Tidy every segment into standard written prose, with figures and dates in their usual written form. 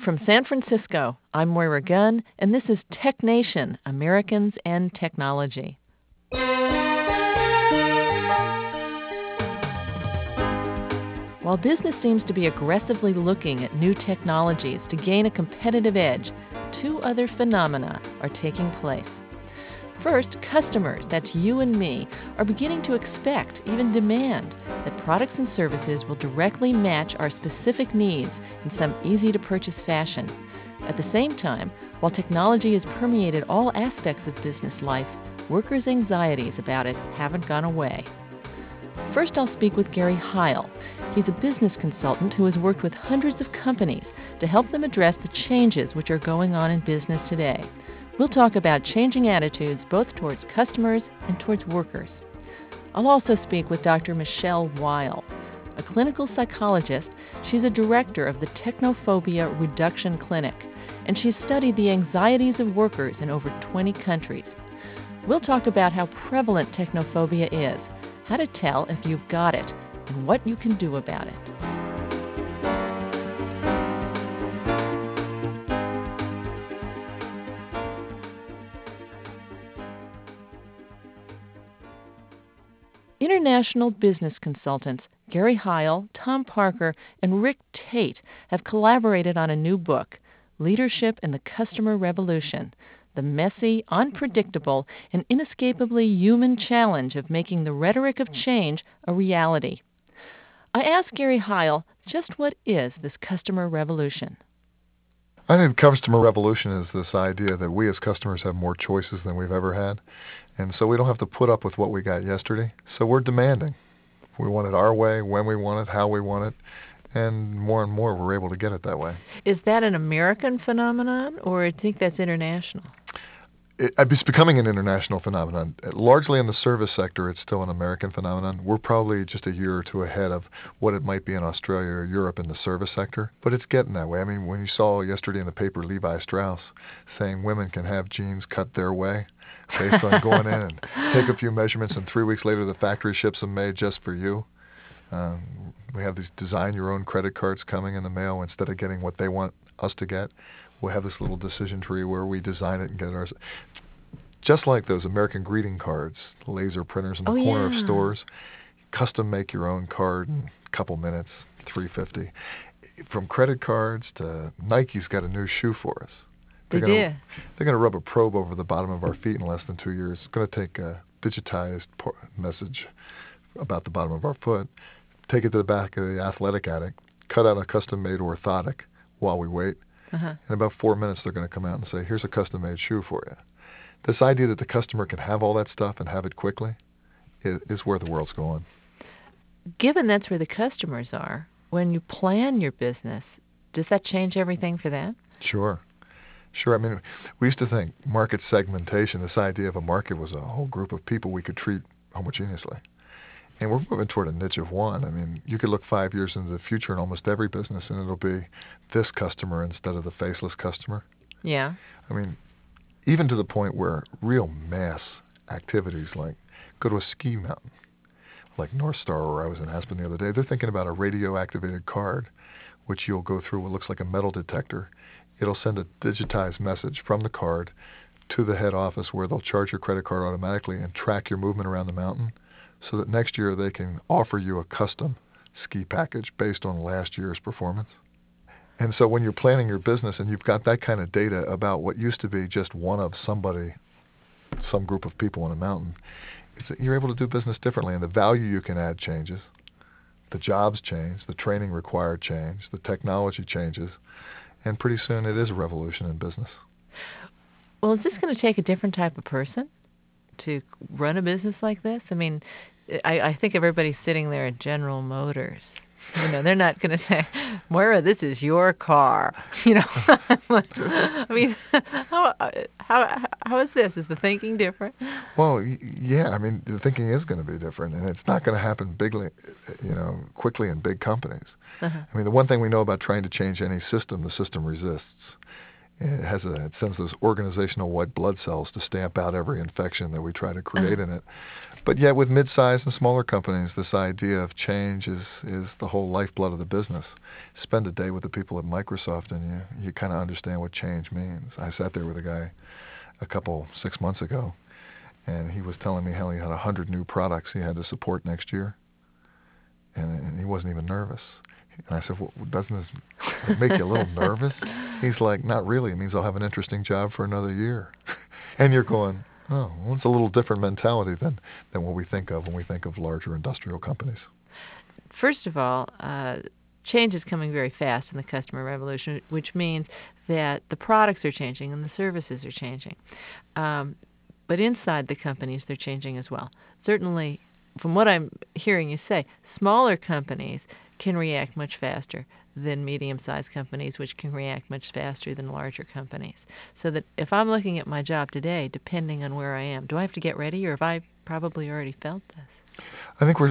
From San Francisco, I'm Moira Gunn, and this is Tech Nation, Americans and Technology. While business seems to be aggressively looking at new technologies to gain a competitive edge, two other phenomena are taking place. First, customers, that's you and me, are beginning to expect, even demand, that products and services will directly match our specific needs in some easy-to-purchase fashion. At the same time, while technology has permeated all aspects of business life, workers' anxieties about it haven't gone away. First, I'll speak with Gary Heil. He's a business consultant who has worked with hundreds of companies to help them address the changes which are going on in business today. We'll talk about changing attitudes both towards customers and towards workers. I'll also speak with Dr. Michelle Weil. A clinical psychologist, she's a director of the Technophobia Reduction Clinic, and she's studied the anxieties of workers in over 20 countries. We'll talk about how prevalent technophobia is, how to tell if you've got it, and what you can do about it. International business consultants Gary Heil, Tom Parker, and Rick Tate have collaborated on a new book, Leadership in the Customer Revolution: The Messy, Unpredictable, and Inescapably Human Challenge of Making the Rhetoric of Change a Reality. I asked Gary Heil, just what is this customer revolution? I think the customer revolution is this idea that we as customers have more choices than we've ever had. And so we don't have to put up with what we got yesterday. So we're demanding. We want it our way, when we want it, how we want it. And more we're able to get it that way. Is that an American phenomenon, or do you think that's international? It's becoming an international phenomenon. Largely in the service sector, it's still an American phenomenon. We're probably just a year or two ahead of what it might be in Australia or Europe in the service sector. But it's getting that way. I mean, when you saw yesterday in the paper Levi Strauss saying women can have jeans cut their way based on going in and take a few measurements, and 3 weeks later the factory ships them made just for you. We have these design-your-own credit cards coming in the mail. Instead of getting what they want us to get, we'll have this little decision tree where we design it and get ours. Just like those American greeting cards, laser printers in the corner of stores. Custom make your own card in a couple minutes, $3.50. From credit cards to Nike's got a new shoe for us. They're going to rub a probe over the bottom of our feet in less than 2 years. It's going to take a digitized message about the bottom of our foot, take it to the back of the athletic attic, cut out a custom-made orthotic while we wait. In about 4 minutes, they're going to come out and say, here's a custom-made shoe for you. This idea that the customer can have all that stuff and have it quickly is where the world's going. Given that's where the customers are, when you plan your business, does that change everything for them? Sure. I mean, we used to think market segmentation, this idea of a market was a whole group of people we could treat homogeneously. And we're moving toward a niche of one. I mean, you could look 5 years into the future in almost every business, and it'll be this customer instead of the faceless customer. Yeah. I mean, even to the point where real mass activities like go to a ski mountain, like North Star, where I was in Aspen the other day, they're thinking about a radio-activated card, which you'll go through what looks like a metal detector. It'll send a digitized message from the card to the head office where they'll charge your credit card automatically and track your movement around the mountain, so that next year they can offer you a custom ski package based on last year's performance. And so when you're planning your business and you've got that kind of data about what used to be just one of somebody, some group of people on a mountain, you're able to do business differently, and the value you can add changes. The jobs change, the training required change, the technology changes, and pretty soon it is a revolution in business. Well, is this going to take a different type of person to run a business like this? I mean, I think everybody's sitting there at General Motors. You know, they're not going to say, Moira, this is your car. You know, I mean, how is this? Is the thinking different? Well, yeah. I mean, the thinking is going to be different, and it's not going to happen quickly in big companies. I mean, the one thing we know about trying to change any system, the system resists. It sends those organizational white blood cells to stamp out every infection that we try to create in it. But yet with mid-sized and smaller companies, this idea of change is the whole lifeblood of the business. Spend a day with the people at Microsoft and you kind of understand what change means. I sat there with a guy 6 months ago, and he was telling me how he had 100 new products he had to support next year, and he wasn't even nervous. And I said, well, doesn't this make you a little nervous? He's like, not really. It means I'll have an interesting job for another year. And you're going, oh, well, it's a little different mentality than what we think of when we think of larger industrial companies. First of all, change is coming very fast in the customer revolution, which means that the products are changing and the services are changing. But inside the companies, they're changing as well. Certainly, from what I'm hearing you say, smaller companies can react much faster than medium-sized companies, which can react much faster than larger companies. So that if I'm looking at my job today, depending on where I am, do I have to get ready, or have I probably already felt this? I think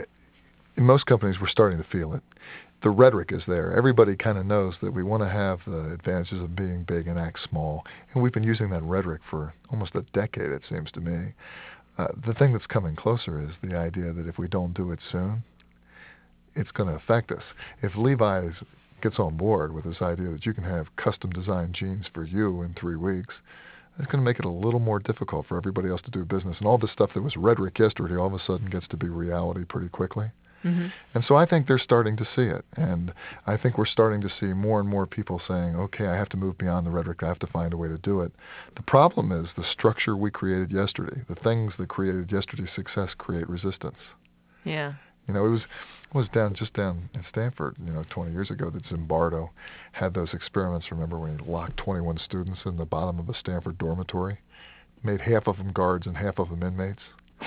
in most companies, we're starting to feel it. The rhetoric is there. Everybody kind of knows that we want to have the advantages of being big and act small. And we've been using that rhetoric for almost a decade, it seems to me. The thing that's coming closer is the idea that if we don't do it soon, it's going to affect us. If Levi's gets on board with this idea that you can have custom-designed jeans for you in 3 weeks, it's going to make it a little more difficult for everybody else to do business. And all this stuff that was rhetoric yesterday all of a sudden gets to be reality pretty quickly. Mm-hmm. And so I think they're starting to see it. And I think we're starting to see more and more people saying, okay, I have to move beyond the rhetoric. I have to find a way to do it. The problem is the structure we created yesterday. The things that created yesterday's success create resistance. Yeah. You know, it was down in Stanford, 20 years ago that Zimbardo had those experiments. Remember when he locked 21 students in the bottom of a Stanford dormitory, made half of them guards and half of them inmates?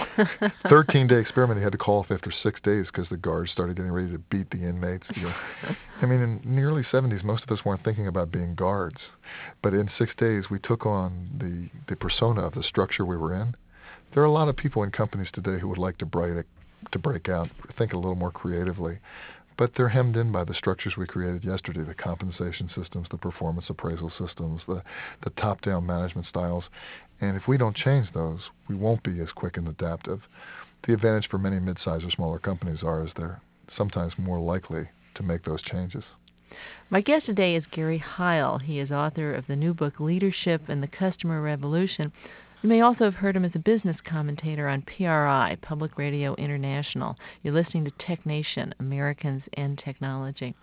13-day experiment. He had to call off after 6 days because the guards started getting ready to beat the inmates. I mean, in the early 70s, most of us weren't thinking about being guards. But in 6 days, we took on the persona of the structure we were in. There are a lot of people in companies today who would like to break out, think a little more creatively. But they're hemmed in by the structures we created yesterday, the compensation systems, the performance appraisal systems, the top-down management styles. And if we don't change those, we won't be as quick and adaptive. The advantage for many mid-sized or smaller companies is they're sometimes more likely to make those changes. My guest today is Gary Heil. He is author of the new book, Leadership and the Customer Revolution. You may also have heard him as a business commentator on PRI, Public Radio International. You're listening to Tech Nation, Americans and Technology.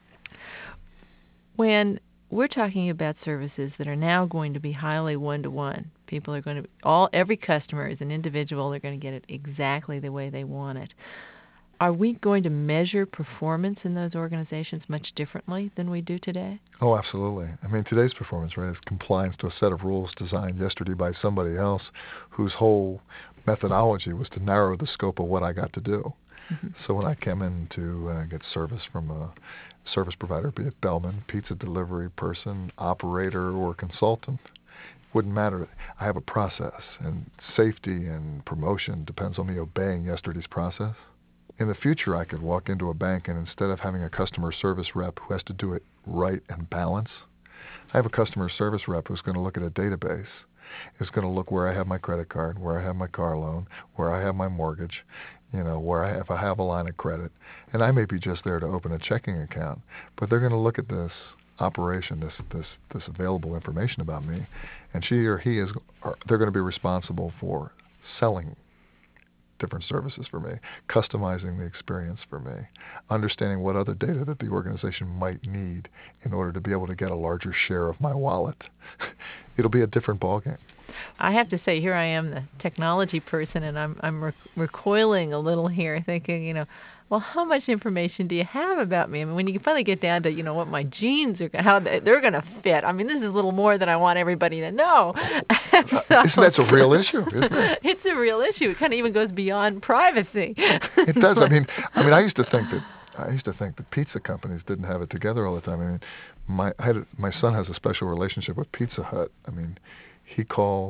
When we're talking about services that are now going to be highly one-to-one, people are going to every customer is an individual. They're going to get it exactly the way they want it. Are we going to measure performance in those organizations much differently than we do today? Oh, absolutely. I mean, today's performance, right, is compliance to a set of rules designed yesterday by somebody else whose whole methodology was to narrow the scope of what I got to do. Mm-hmm. So when I came in to get service from a service provider, be it bellman, pizza delivery person, operator, or consultant, wouldn't matter. I have a process, and safety and promotion depends on me obeying yesterday's process. In the future, I could walk into a bank and instead of having a customer service rep who has to do it right and balance, I have a customer service rep who's going to look at a database, is going to look where I have my credit card, where I have my car loan, where I have my mortgage, if I have a line of credit. And I may be just there to open a checking account, but they're going to look at this operation, this available information about me, and she or he they're going to be responsible for selling different services for me, customizing the experience for me, understanding what other data that the organization might need in order to be able to get a larger share of my wallet. It'll be a different ballgame. I have to say, here I am, the technology person, and I'm recoiling a little here, thinking, well, how much information do you have about me? I mean, when you finally get down to, what my genes are, how they're going to fit. I mean, this is a little more than I want everybody to know. That's a real issue, isn't it? It's a real issue. It kind of even goes beyond privacy. It does. I mean, I used to think that pizza companies didn't have it together all the time. I mean, my son has a special relationship with Pizza Hut. I mean, he calls,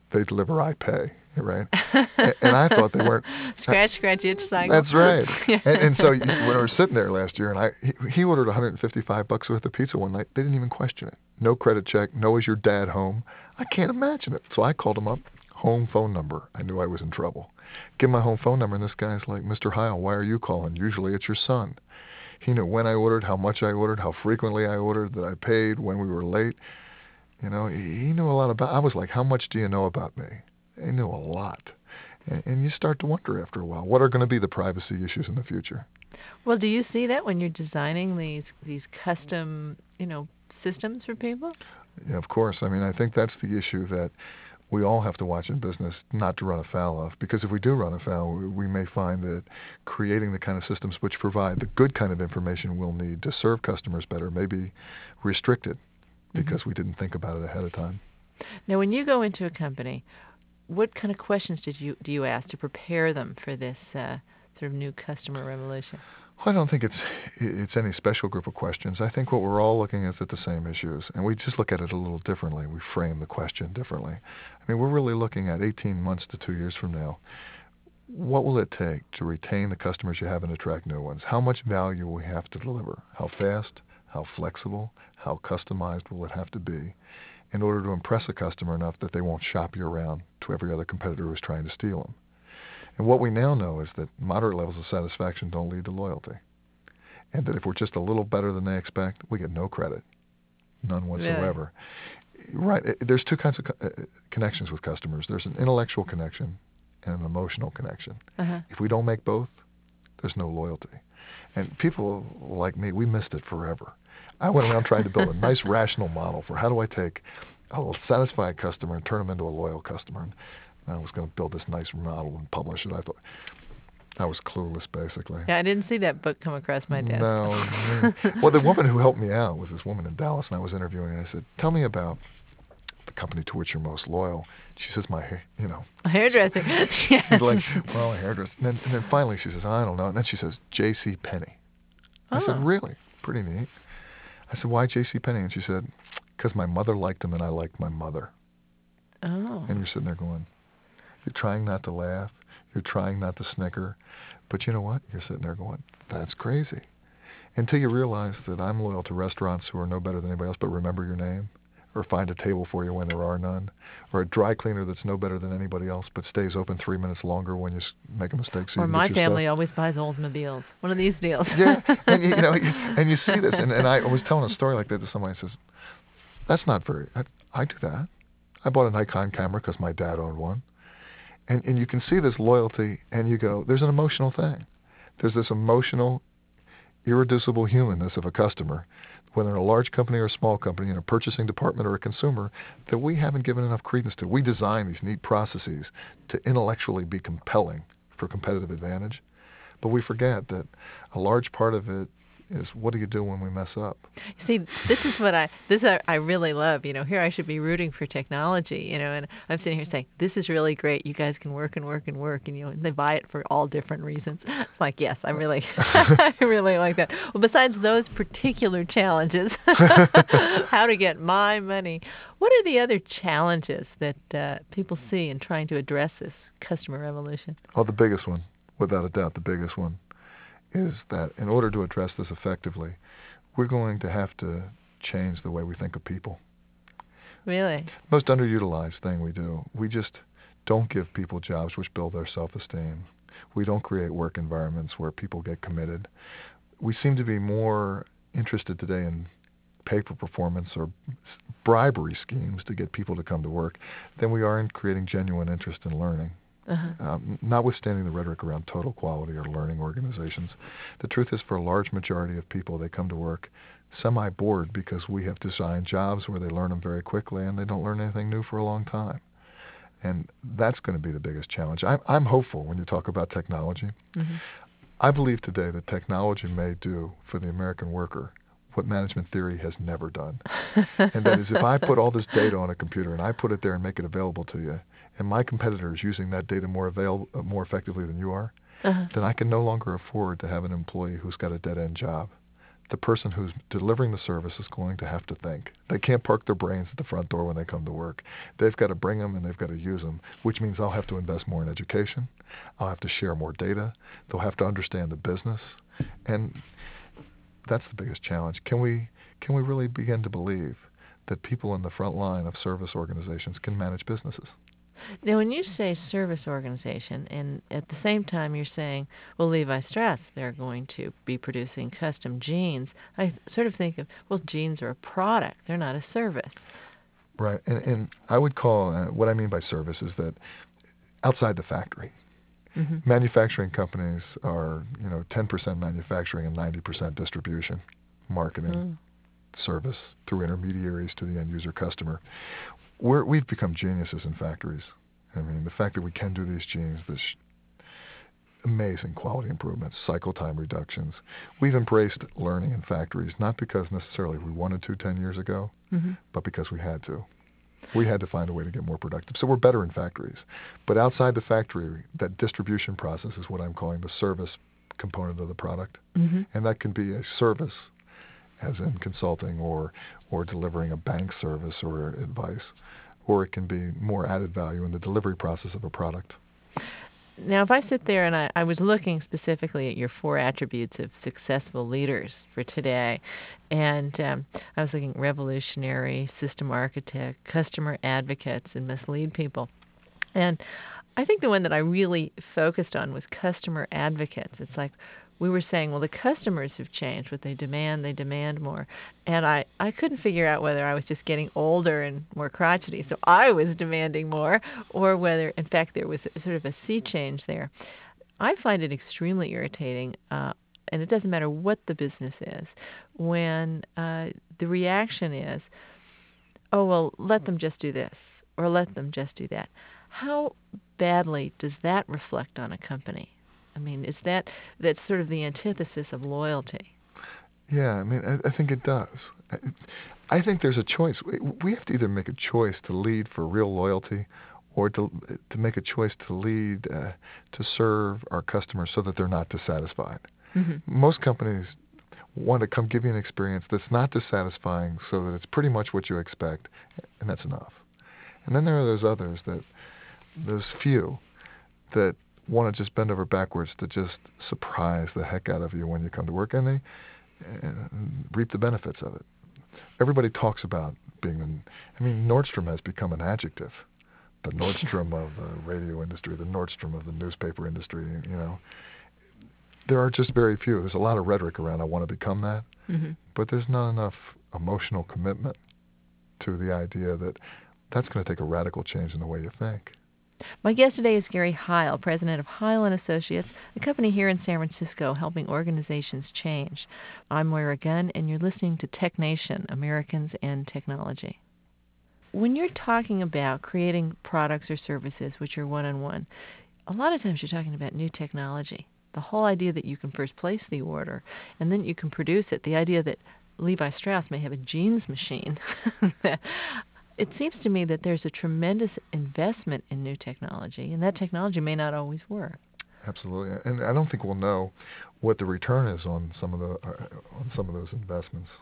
they deliver, I pay, right? And I thought they weren't. Scratch, itch cycle. That's right. And so when we were sitting there last year, and he ordered $155 worth of pizza one night, they didn't even question it. No credit check. No, is your dad home? I can't imagine it. So I called him up. Home phone number. I knew I was in trouble. Give him my home phone number, and this guy's like, Mr. Heil, why are you calling? Usually it's your son. He knew when I ordered, how much I ordered, how frequently I ordered, that I paid, when we were late. You know, he knew a lot about. I was like, how much do you know about me? He knew a lot. And you start to wonder after a while, what are going to be the privacy issues in the future? Well, do you see that when you're designing these custom, systems for people? Yeah, of course. I mean, I think that's the issue that we all have to watch in business not to run afoul of. Because if we do run afoul, we may find that creating the kind of systems which provide the good kind of information we'll need to serve customers better may be restricted because we didn't think about it ahead of time. Now, when you go into a company, what kind of questions do you ask to prepare them for this sort of new customer revolution? Well, I don't think it's any special group of questions. I think what we're all looking at the same issues, and we just look at it a little differently. We frame the question differently. I mean, we're really looking at 18 months to 2 years from now. What will it take to retain the customers you have and attract new ones? How much value will we have to deliver? How fast? How flexible? How customized will it have to be in order to impress a customer enough that they won't shop you around to every other competitor who's trying to steal them? And what we now know is that moderate levels of satisfaction don't lead to loyalty. And that if we're just a little better than they expect, we get no credit. None whatsoever. Really? Right. There's two kinds of connections with customers. There's an intellectual connection and an emotional connection. Uh-huh. If we don't make both, there's no loyalty. And people like me, we missed it forever. I went around trying to build a nice rational model for how do I take a satisfied customer and turn them into a loyal customer. And I was going to build this nice model and publish it. I thought I was clueless, basically. Yeah, I didn't see that book come across my desk. No. Well, the woman who helped me out was this woman in Dallas, and I was interviewing her, and I said, tell me about the company to which you're most loyal. She says, A hairdresser. She's like, well, a hairdresser. And then finally she says, I don't know. And then she says, J.C. Penney. I said, really? Pretty neat. I said, why J.C. Penney? And she said, because my mother liked him and I liked my mother. Oh. And you're sitting there going, you're trying not to laugh. You're trying not to snicker. But you know what? You're sitting there going, that's crazy. Until you realize that I'm loyal to restaurants who are no better than anybody else but remember your name, or find a table for you when there are none, or a dry cleaner that's no better than anybody else but stays open 3 minutes longer when you make a mistake. So or my family always buys Oldsmobiles. One of these deals. Yeah, and and you see this, and I was telling a story like that to somebody. Says, that's not very. I do that. I bought a Nikon camera because my dad owned one, and you can see this loyalty, and you go, there's an emotional thing. There's this emotional, irreducible humanness of a customer, whether in a large company or a small company, in a purchasing department or a consumer, that we haven't given enough credence to. We design these neat processes to intellectually be compelling for competitive advantage, but we forget that a large part of it is what do you do when we mess up? See, this is what I really love. Here I should be rooting for technology, and I'm sitting here saying, this is really great. You guys can work and work and work, and they buy it for all different reasons. It's like, yes, I really, I really like that. Well, besides those particular challenges, how to get my money, what are the other challenges that people see in trying to address this customer revolution? Well, the biggest one, without a doubt, the biggest one, is that in order to address this effectively, we're going to have to change the way we think of people. Really? Most underutilized thing we do. We just don't give people jobs which build their self-esteem. We don't create work environments where people get committed. We seem to be more interested today in pay for performance or bribery schemes to get people to come to work than we are in creating genuine interest in learning. Uh-huh. Notwithstanding the rhetoric around total quality or learning organizations, the truth is for a large majority of people, they come to work semi-bored because we have designed jobs where they learn them very quickly and they don't learn anything new for a long time. And that's going to be the biggest challenge. I'm hopeful when you talk about technology. Mm-hmm. I believe today that technology may do for the American worker what management theory has never done. And that is, if I put all this data on a computer and I put it there and make it available to you, and my competitor is using that data more effectively than you are, then I can no longer afford to have an employee who's got a dead-end job. the person who's delivering the service is going to have to think. They can't park their brains at the front door when they come to work. They've got to bring them and they've got to use them, which means I'll have to invest more in education. I'll have to share more data. They'll have to understand the business. And that's the biggest challenge. Can we really begin to believe that people in the front line of service organizations can manage businesses? Now, when you say service organization, and at the same time you're saying, well, Levi Strauss, they're going to be producing custom jeans, I sort of think of, well, jeans are a product. They're not a service. Right. And I would call, what I mean by service is that outside the factory, manufacturing companies are, 10% manufacturing and 90% distribution, marketing, service through intermediaries to the end user customer. We've become geniuses in factories. I mean, the fact that we can do these jeans, this amazing quality improvements, cycle time reductions. We've embraced learning in factories, not because necessarily we wanted to 10 years ago, but because we had to. We had to find a way to get more productive. So we're better in factories. But outside the factory, that distribution process is what I'm calling the service component of the product. And that can be a service, as in consulting or delivering a bank service or advice, or it can be more added value in the delivery process of a product. Now, if I sit there and I was looking specifically at your 4 attributes of successful leaders for today, and I was looking revolutionary, system architect, customer advocates, and must lead people. And I think the one that I really focused on was customer advocates. It's like we were saying, well, the customers have changed. What they demand more. And I couldn't figure out whether I was just getting older and more crotchety, so I was demanding more, or whether, in fact, there was sort of a sea change there. I find it extremely irritating, and it doesn't matter what the business is, when the reaction is, oh, well, let them just do this, or let them just do that. How badly does that reflect on a company? I mean, that's sort of the antithesis of loyalty? Yeah, I mean, I think it does. I think there's a choice. We have to either make a choice to lead for real loyalty or to make a choice to lead to serve our customers so that they're not dissatisfied. Most companies want to come give you an experience that's not dissatisfying so that it's pretty much what you expect, and that's enough. And then there are those few that want to just bend over backwards to just surprise the heck out of you when you come to work, and they reap the benefits of it. Everybody talks about Nordstrom has become an adjective. The Nordstrom of the radio industry, the Nordstrom of the newspaper industry, There are just very few. There's a lot of rhetoric around, I want to become that, but there's not enough emotional commitment to the idea that that's going to take a radical change in the way you think. My guest today is Gary Heil, president of Heil & Associates, a company here in San Francisco helping organizations change. I'm Moira Gunn, and you're listening to Tech Nation, Americans and Technology. When you're talking about creating products or services which are one-on-one, a lot of times you're talking about new technology. The whole idea that you can first place the order and then you can produce it, the idea that Levi Strauss may have a jeans machine. It seems to me that there's a tremendous investment in new technology, and that technology may not always work. Absolutely, and I don't think we'll know what the return is on some of those investments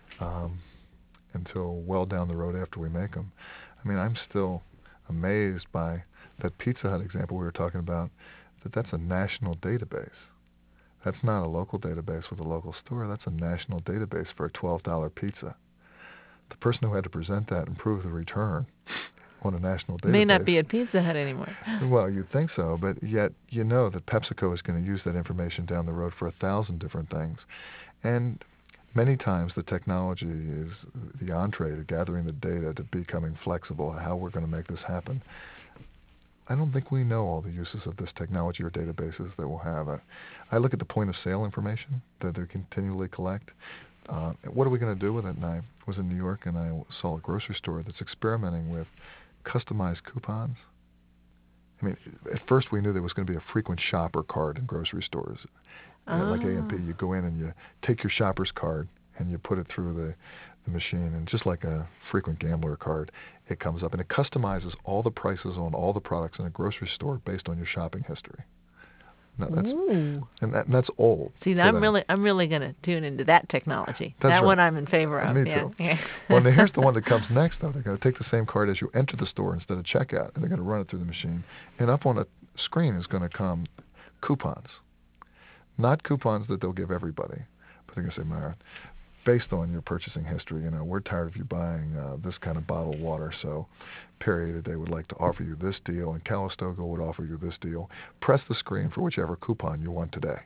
until well down the road after we make them. I mean, I'm still amazed by that Pizza Hut example we were talking about. That's a national database. That's not a local database with a local store. That's a national database for a $12 pizza. The person who had to present that and prove the return on a national database may not be at Pizza Hut anymore. Well, you'd think so, but yet you know that PepsiCo is going to use that information down the road for 1,000 different things. And many times the technology is the entree to gathering the data, to becoming flexible, how we're going to make this happen. I don't think we know all the uses of this technology or databases that we'll have. I look at the point of sale information that they continually collect. What are we going to do with it? And I was in New York and I saw a grocery store that's experimenting with customized coupons. I mean, at first we knew there was going to be a frequent shopper card in grocery stores. Like A&P, you go in and you take your shopper's card and you put it through the machine, and just like a frequent gambler card, it comes up and it customizes all the prices on all the products in a grocery store based on your shopping history. No, Ooh. and that's old. See, for I'm them. really going to tune into that technology. That's that right. one I'm in favor of. Me yeah. too. Yeah. Well, now here's the one that comes next, though. They're going to take the same card as you enter the store instead of checkout, and they're going to run it through the machine. And up on a screen is going to come coupons. Not coupons that they'll give everybody, but they're going to say, Myra, based on your purchasing history, we're tired of you buying this kind of bottled water, so Perrier today would like to offer you this deal, and Calistoga would offer you this deal. Press the screen for whichever coupon you want today.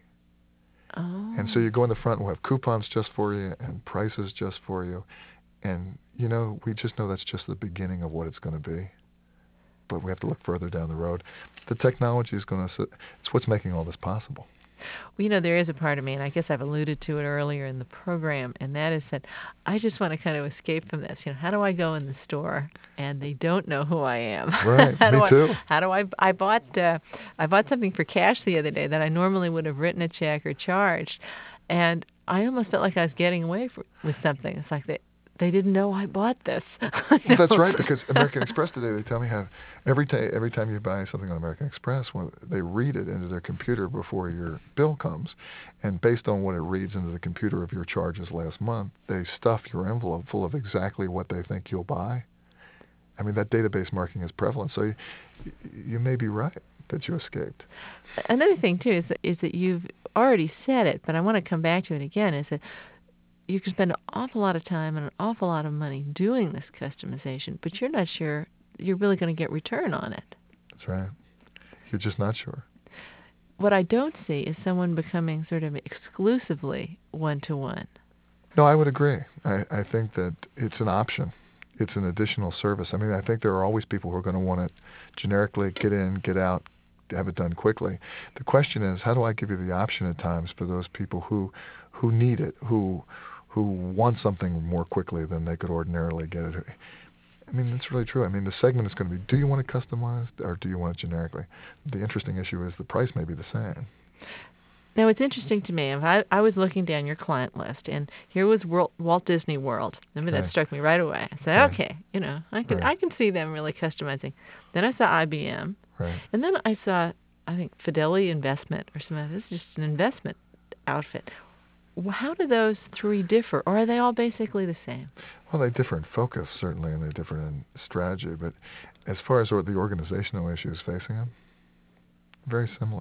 Oh. And so you go in the front, and we'll have coupons just for you and prices just for you. And, we just know that's just the beginning of what it's going to be. But we have to look further down the road. The technology is going to, it's what's making all this possible. Well, there is a part of me, and I guess I've alluded to it earlier in the program, and that is that I just want to kind of escape from this. How do I go in the store and they don't know who I am? Right, me too. How do I bought something for cash the other day that I normally would have written a check or charged, and I almost felt like I was getting away with something. It's like they didn't know I bought this. That's right, because American Express today, they tell me how every time you buy something on American Express, they read it into their computer before your bill comes. And based on what it reads into the computer of your charges last month, they stuff your envelope full of exactly what they think you'll buy. I mean, that database marking is prevalent. So you may be right that you escaped. Another thing, too, is that you've already said it, but I want to come back to it again, is that you can spend an awful lot of time and an awful lot of money doing this customization, but you're not sure you're really going to get return on it. That's right. You're just not sure. What I don't see is someone becoming sort of exclusively one-to-one. No, I would agree. I think that it's an option. It's an additional service. I mean, I think there are always people who are going to want it generically, get in, get out, have it done quickly. The question is, how do I give you the option at times for those people who need it, who want something more quickly than they could ordinarily get it? I mean, that's really true. I mean, the segment is going to be, do you want it customized or do you want it generically? The interesting issue is the price may be the same. Now, it's interesting to me. I was looking down your client list, and here was Walt Disney World. I mean, that struck me right away. I said, okay, I can see them really customizing. Then I saw IBM, and then I saw, I think, Fidelity Investment or something. This is just an investment outfit. How do those three differ, or are they all basically the same? Well, they differ in focus, certainly, and they differ in strategy. But as far as the organizational issues facing them, very similar.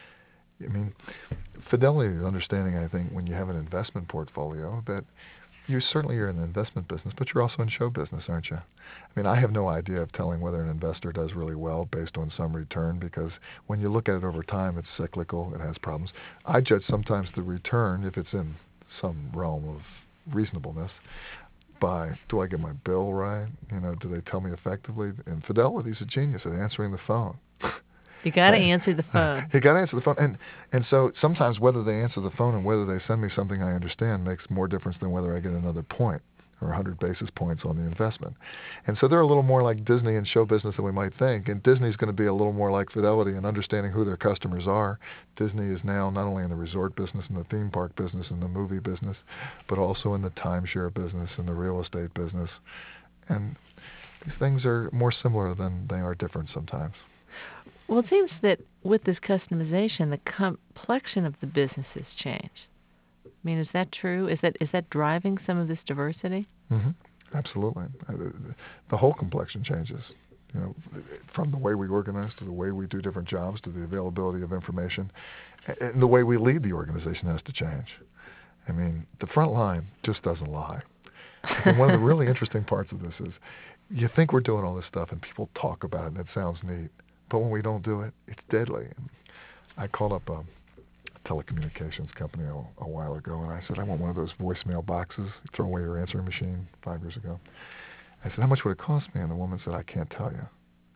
I mean, Fidelity is understanding, I think, when you have an investment portfolio, that you're in the investment business, but you're also in show business, aren't you? I mean, I have no idea of telling whether an investor does really well based on some return, because when you look at it over time, it's cyclical, it has problems. I judge sometimes the return, if it's in some realm of reasonableness, by, do I get my bill right? Do they tell me effectively? And Fidelity's a genius at answering the phone. You got to answer the phone. You got to answer the phone. And so sometimes whether they answer the phone and whether they send me something I understand makes more difference than whether I get another point or 100 basis points on the investment. And so they're a little more like Disney and show business than we might think. And Disney's going to be a little more like Fidelity in understanding who their customers are. Disney is now not only in the resort business and the theme park business and the movie business, but also in the timeshare business and the real estate business. And these things are more similar than they are different sometimes. Well, it seems that with this customization, the complexion of the businesses change. I mean, is that true? Is that driving some of this diversity? Mm-hmm. Absolutely. The whole complexion changes. From the way we organize to the way we do different jobs to the availability of information, and the way we lead the organization has to change. I mean, the front line just doesn't lie. And one of the really interesting parts of this is, you think we're doing all this stuff and people talk about it and it sounds neat. But when we don't do it, it's deadly. I called up a telecommunications company a while ago, and I said, I want one of those voicemail boxes. You throw away your answering machine 5 years ago. I said, how much would it cost me? And the woman said, I can't tell you.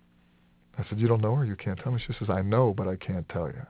I said, you don't know her? You can't tell me? She says, I know, but I can't tell you.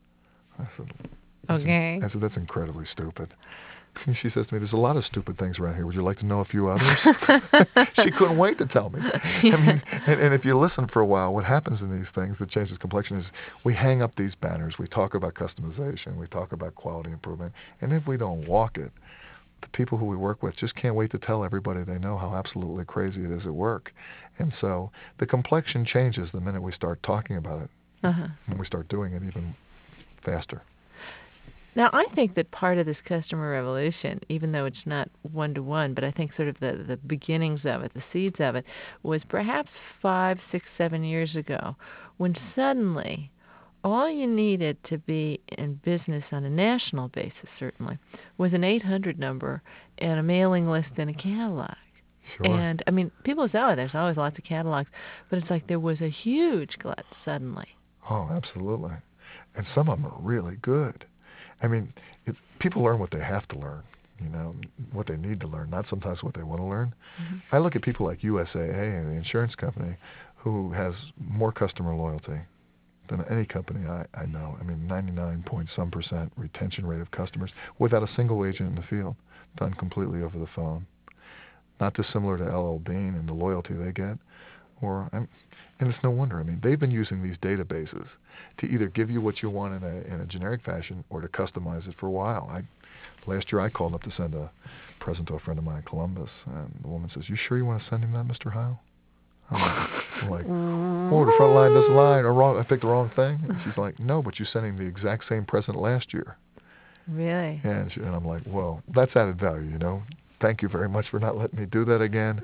I said, okay. That's incredibly stupid. And she says to me, there's a lot of stupid things around here. Would you like to know a few others? She couldn't wait to tell me. I mean, and if you listen for a while, what happens in these things that changes complexion is we hang up these banners. We talk about customization. We talk about quality improvement. And if we don't walk it, the people who we work with just can't wait to tell everybody they know how absolutely crazy it is at work. And so the complexion changes the minute we start talking about it. When we start doing it even faster. Now, I think that part of this customer revolution, even though it's not one-to-one, but I think sort of the beginnings of it, the seeds of it, was perhaps 5, 6, 7 years ago, when suddenly all you needed to be in business on a national basis, certainly, was an 800 number and a mailing list and a catalog. Sure. And, I mean, people say, oh, there's always lots of catalogs, but it's like there was a huge glut suddenly. Oh, absolutely. And some of them are really good. I mean, people learn what they have to learn, what they need to learn, not sometimes what they want to learn. Mm-hmm. I look at people like USAA and the insurance company who has more customer loyalty than any company I know. I mean, 99-point-some% retention rate of customers without a single agent in the field, done completely over the phone. Not dissimilar to LL Bean and the loyalty they get. And it's no wonder. I mean, they've been using these databases to either give you what you want in a generic fashion or to customize it for a while. Last year I called up to send a present to a friend of mine in Columbus, and the woman says, "You sure you want to send him that, Mr. Heil?" I'm like, "Oh, the front line doesn't lie, or wrong. I picked the wrong thing." And she's like, "No, but you sent him the exact same present last year." Really? And I'm like, "Well, that's added value, Thank you very much for not letting me do that again."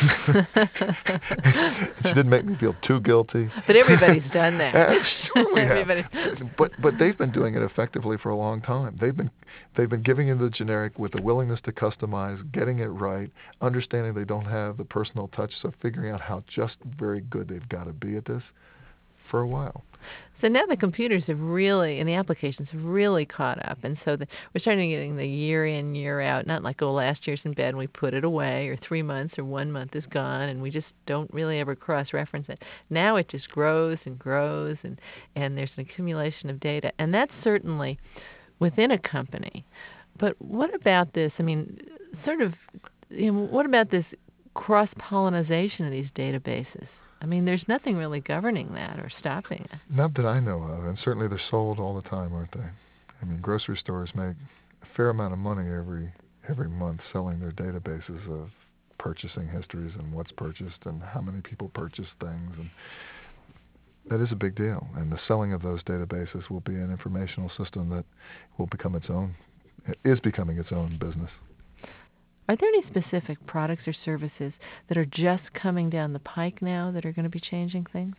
She didn't make me feel too guilty. But everybody's done that. Sure we Everybody's. have. But they've been doing it effectively for a long time. They've been giving you the generic with the willingness to customize, getting it right, understanding they don't have the personal touch, so figuring out how just very good they've got to be at this for a while. So now the computers have really, and the applications have really caught up. And so we're starting getting the year in, year out, not like, oh, last year's in bed and we put it away, or 3 months or 1 month is gone, and we just don't really ever cross-reference it. Now it just grows and grows, and there's an accumulation of data. And that's certainly within a company. But what about this? I mean, sort of, what about this cross-pollination of these databases? I mean, there's nothing really governing that or stopping it. Not that I know of, and certainly they're sold all the time, aren't they? I mean, grocery stores make a fair amount of money every month selling their databases of purchasing histories and what's purchased and how many people purchase things, and that is a big deal. And the selling of those databases will be an informational system that will is becoming its own business. Are there any specific products or services that are just coming down the pike now that are going to be changing things?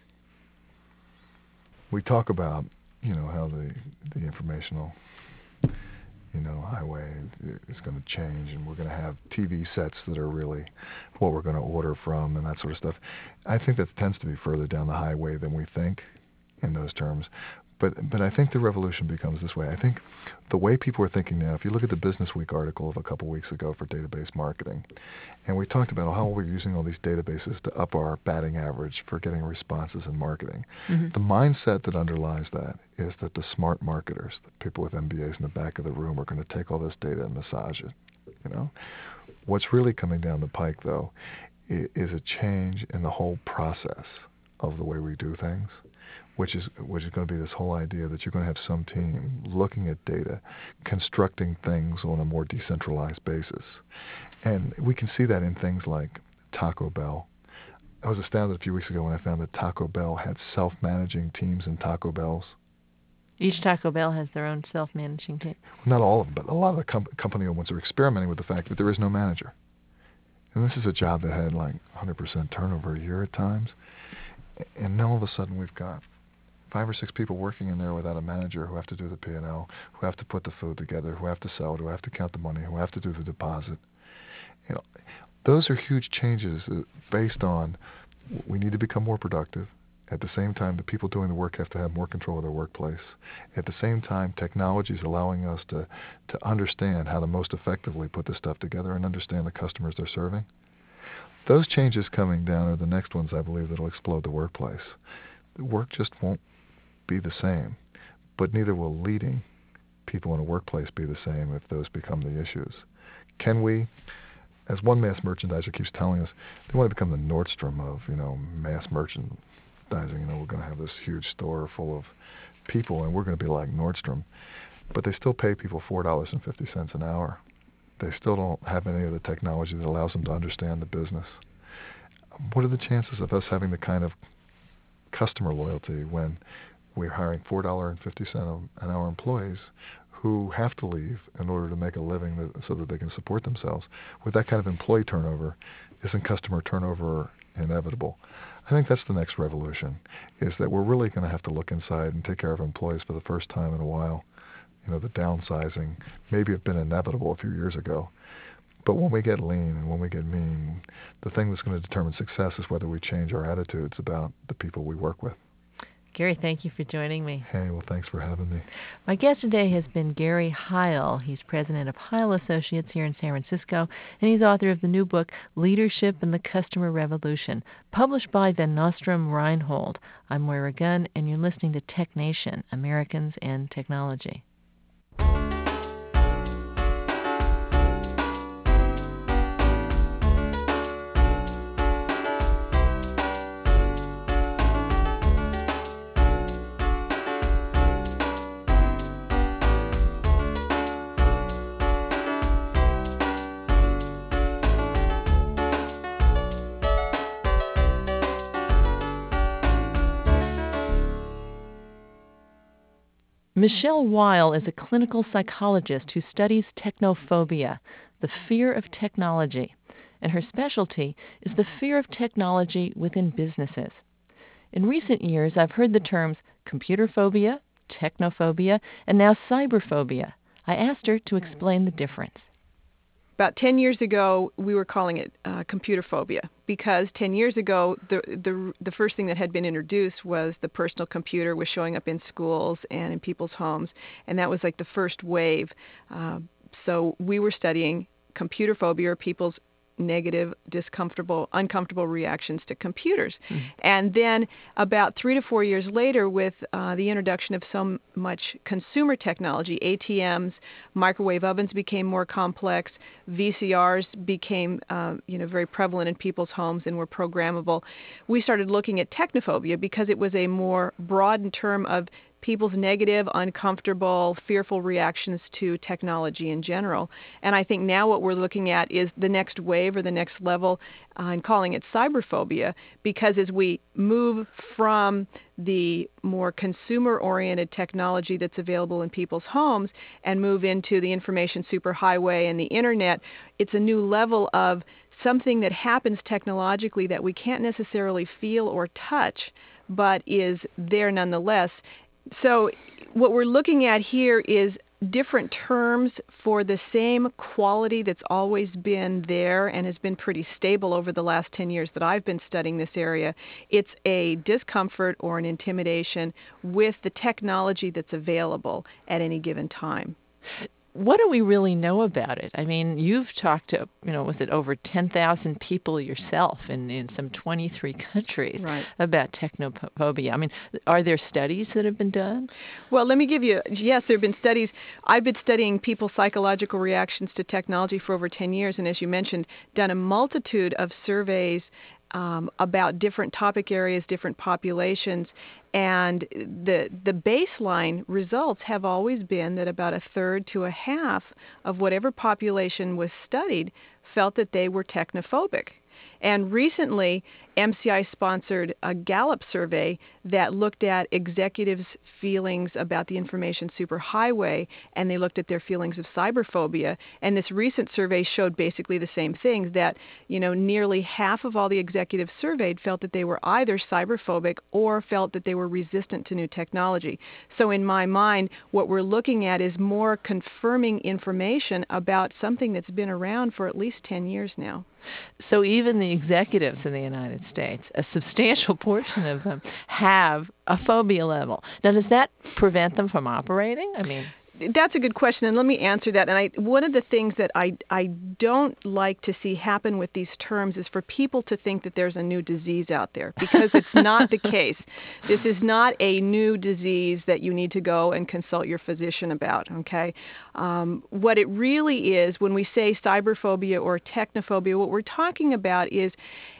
We talk about, how the informational, highway is going to change, and we're going to have TV sets that are really what we're going to order from and that sort of stuff. I think that tends to be further down the highway than we think in those terms. But I think the revolution becomes this way. I think the way people are thinking now, if you look at the Business Week article of a couple weeks ago for database marketing, and we talked about how we're using all these databases to up our batting average for getting responses in marketing. Mm-hmm. The mindset that underlies that is that the smart marketers, the people with MBAs in the back of the room, are going to take all this data and massage it. What's really coming down the pike, though, is a change in the whole process of the way we do things. Which is going to be this whole idea that you're going to have some team looking at data, constructing things on a more decentralized basis. And we can see that in things like Taco Bell. I was astounded a few weeks ago when I found that Taco Bell had self-managing teams in Taco Bells. Each Taco Bell has their own self-managing team. Not all of them, but a lot of the company ones are experimenting with the fact that there is no manager. And this is a job that had like 100% turnover a year at times. And now all of a sudden we've got 5 or 6 people working in there without a manager who have to do the P&L, who have to put the food together, who have to sell it, who have to count the money, who have to do the deposit. Those are huge changes based on we need to become more productive. At the same time, the people doing the work have to have more control of their workplace. At the same time, technology is allowing us to understand how to most effectively put this stuff together and understand the customers they're serving. Those changes coming down are the next ones, I believe, that will explode the workplace. The work just won't be the same, but neither will leading people in a workplace be the same if those become the issues. Can we, as one mass merchandiser keeps telling us, they want to become the Nordstrom of, mass merchandising. We're going to have this huge store full of people, and we're going to be like Nordstrom. But they still pay people $4.50 an hour. They still don't have any of the technology that allows them to understand the business. What are the chances of us having the kind of customer loyalty when We're hiring $4.50 an hour employees who have to leave in order to make a living so that they can support themselves. With that kind of employee turnover, isn't customer turnover inevitable? I think that's the next revolution, is that we're really going to have to look inside and take care of employees for the first time in a while. The downsizing maybe have been inevitable a few years ago. But when we get lean and when we get mean, the thing that's going to determine success is whether we change our attitudes about the people we work with. Gary, thank you for joining me. Hey, well, thanks for having me. My guest today has been Gary Heil. He's president of Heil Associates here in San Francisco, and he's author of the new book, Leadership and the Customer Revolution, published by Van Nostrand Reinhold. I'm Moira Gunn, and you're listening to Tech Nation, Americans and Technology. Michelle Weil is a clinical psychologist who studies technophobia, the fear of technology, and her specialty is the fear of technology within businesses. In recent years, I've heard the terms computer phobia, technophobia, and now cyberphobia. I asked her to explain the difference. About 10 years ago, we were calling it computer phobia because 10 years ago, the first thing that had been introduced was the personal computer was showing up in schools and in people's homes, and that was like the first wave. So we were studying computer phobia, or people's negative, uncomfortable reactions to computers. And then about 3 to 4 years later, with the introduction of so much consumer technology, ATMs, microwave ovens became more complex, VCRs became very prevalent in people's homes and were programmable. We started looking at technophobia because it was a more broadened term of people's negative, uncomfortable, fearful reactions to technology in general. And I think now what we're looking at is the next wave or the next level, and calling it cyberphobia, because as we move from the more consumer-oriented technology that's available in people's homes and move into the information superhighway and the internet, it's a new level of something that happens technologically that we can't necessarily feel or touch, but is there nonetheless. So what we're looking at here is different terms for the same quality that's always been there and has been pretty stable over the last 10 years that I've been studying this area. It's a discomfort or an intimidation with the technology that's available at any given time. What do we really know about it? I mean, you've talked to, was it over 10,000 people yourself in some 23 countries about technophobia. I mean, are there studies that have been done? Well, let me give you, yes, there have been studies. I've been studying people's psychological reactions to technology for over 10 years, and as you mentioned, done a multitude of surveys about different topic areas, different populations, and the baseline results have always been that about a third to a half of whatever population was studied felt that they were technophobic. And recently, MCI sponsored a Gallup survey that looked at executives' feelings about the information superhighway, and they looked at their feelings of cyberphobia. And this recent survey showed basically the same thing, that nearly half of all the executives surveyed felt that they were either cyberphobic or felt that they were resistant to new technology. So in my mind, what we're looking at is more confirming information about something that's been around for at least 10 years now. So even the executives in the United States, a substantial portion of them have a phobia level. Now, does that prevent them from operating? I mean, that's a good question, and let me answer that. And one of the things that I don't like to see happen with these terms is for people to think that there's a new disease out there, because it's not the case. This is not a new disease that you need to go and consult your physician about, okay? What it really is, when we say cyberphobia or technophobia, what we're talking about is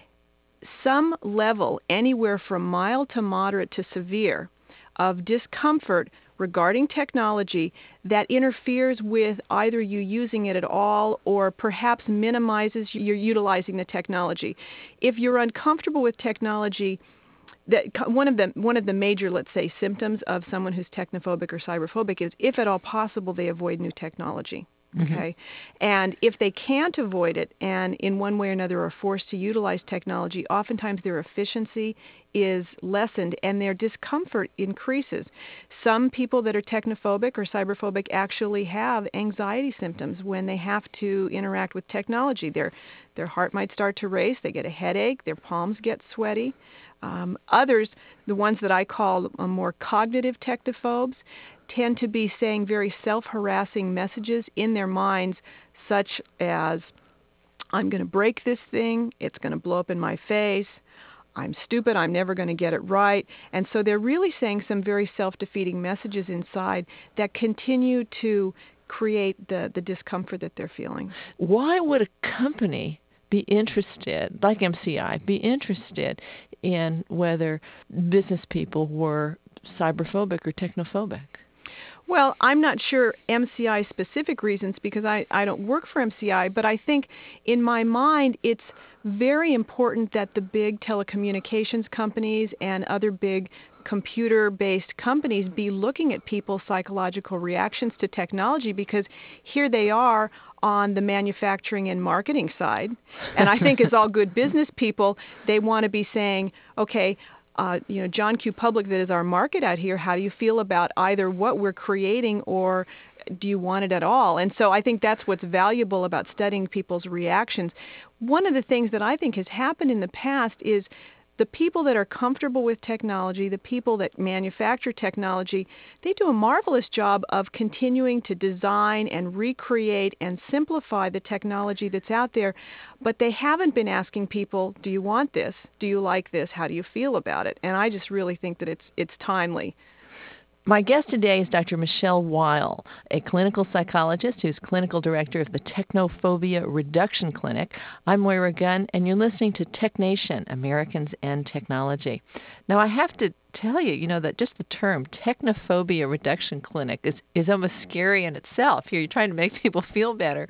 some level, anywhere from mild to moderate to severe, of discomfort regarding technology that interferes with either you using it at all or perhaps minimizes your utilizing the technology. If you're uncomfortable with technology, one of the major, let's say, symptoms of someone who's technophobic or cyberphobic is, if at all possible, they avoid new technology. Okay. And if they can't avoid it and in one way or another are forced to utilize technology, oftentimes their efficiency is lessened and their discomfort increases. Some people that are technophobic or cyberphobic actually have anxiety symptoms when they have to interact with technology. Their heart might start to race, they get a headache, their palms get sweaty. Others, the ones that I call more cognitive technophobes, tend to be saying very self-harassing messages in their minds, such as, I'm going to break this thing, it's going to blow up in my face, I'm stupid, I'm never going to get it right. And so they're really saying some very self-defeating messages inside that continue to create the discomfort that they're feeling. Why would a company be interested, like MCI, be interested in whether business people were cyberphobic or technophobic? Well, I'm not sure MCI specific reasons because I don't work for MCI, but I think in my mind it's very important that the big telecommunications companies and other big computer-based companies be looking at people's psychological reactions to technology, because here they are on the manufacturing and marketing side. And I think as all good business people, they want to be saying, okay, John Q. Public, that is our market out here, how do you feel about either what we're creating or do you want it at all? And so I think that's what's valuable about studying people's reactions. One of the things that I think has happened in the past is the people that are comfortable with technology, the people that manufacture technology, they do a marvelous job of continuing to design and recreate and simplify the technology that's out there, but they haven't been asking people, do you want this? Do you like this? How do you feel about it? And I just really think that it's timely. My guest today is Dr. Michelle Weil, a clinical psychologist who's clinical director of the Technophobia Reduction Clinic. I'm Moira Gunn, and you're listening to Tech Nation, Americans and Technology. Now, I have to tell you, that just the term Technophobia Reduction Clinic is almost scary in itself. Here, you're trying to make people feel better.